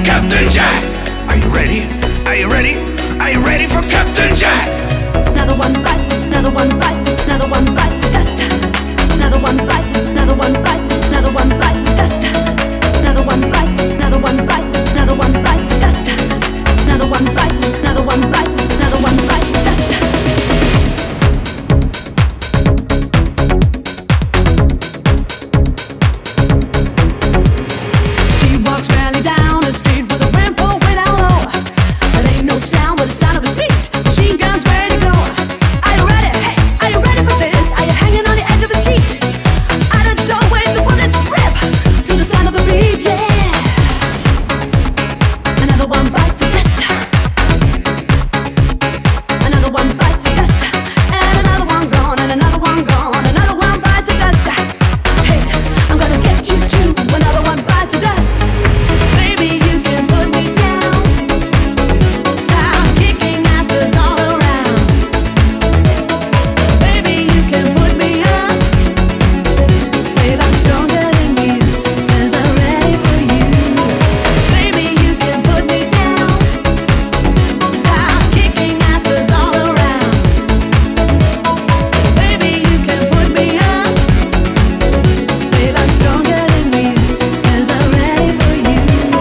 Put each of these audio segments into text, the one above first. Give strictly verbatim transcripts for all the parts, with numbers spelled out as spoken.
Captain Jack. Are you ready? Are you ready? Are you ready for Captain Jack? Another one bites, another one bites, another one bites the dust. Another one bites, another one bites, another one bites the dust. Another one bites, another one bites, another one bites the dust. Another one bites, another one bites, another one bites the dust. Steve walks rarely down the street with a rainbow way down low. There ain't no sound but the sound of his feet. Machine guns ready to go. Are you ready? Hey, are you ready for this? Are you hanging on the edge of a seat? Out of the doorway the bullets rip to the sound of the beat, yeah. Another one bites the dust. Another one bites the dust. And another one gone, and another one gone. Another one bites the dust. Hey, I'm gonna get you too. Another one bites the dust. Baby, you can put me down. Stop kicking asses all around. Baby, you can put me up. Babe, I'm stronger than you, 'cause I'm ready for you. Baby, you can put me down. Stop kicking asses all around. Baby, you can put me up. Babe, I'm stronger than you, 'cause I'm ready for you.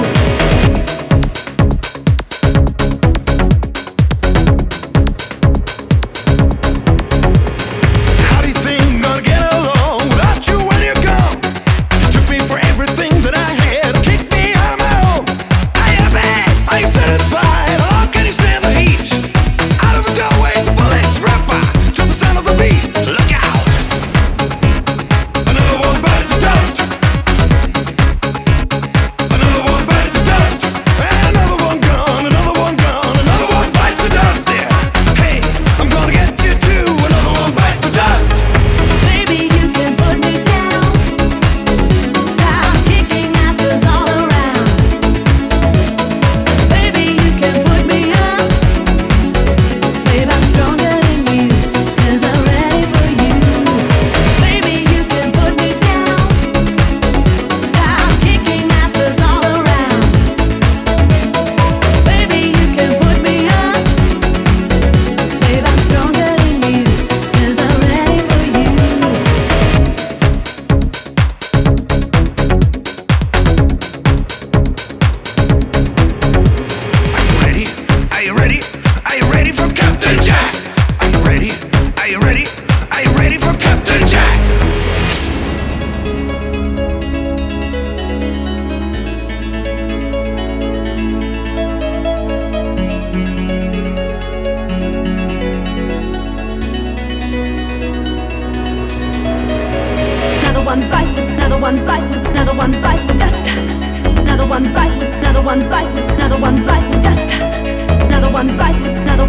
How do you think I'm gonna get along without you when you come? You took me for everything that I had, kicked me out of my home. Are you bad? Are you satisfied? Or can you stand the heat? Out of the doorway, the bullets rip to the sound of the beat. Look out! Another one bites the dust. Another one bites the dust. And another one gone, another one gone, another one bites the dust there. Hey, I'm gonna get you too. Another one bites the dust. Baby, you can put me down. Stop kicking asses all around. Baby, you can put me up. Babe, I'm stronger than you, 'cause I'm ready for you. Baby, you can put me down. Stop kicking asses all around. Baby, you can put me up. Babe, I'm stronger than you, 'cause I'm ready for you. Are you ready? Are you ready? Are you ready for Captain Jack? Are you ready? Are you ready? Are you ready for Captain Jack? Another one bites it, another one bites it, another one bites the dust. Another one bites it, another one bites it, another one bites the dust. Another one bites it, another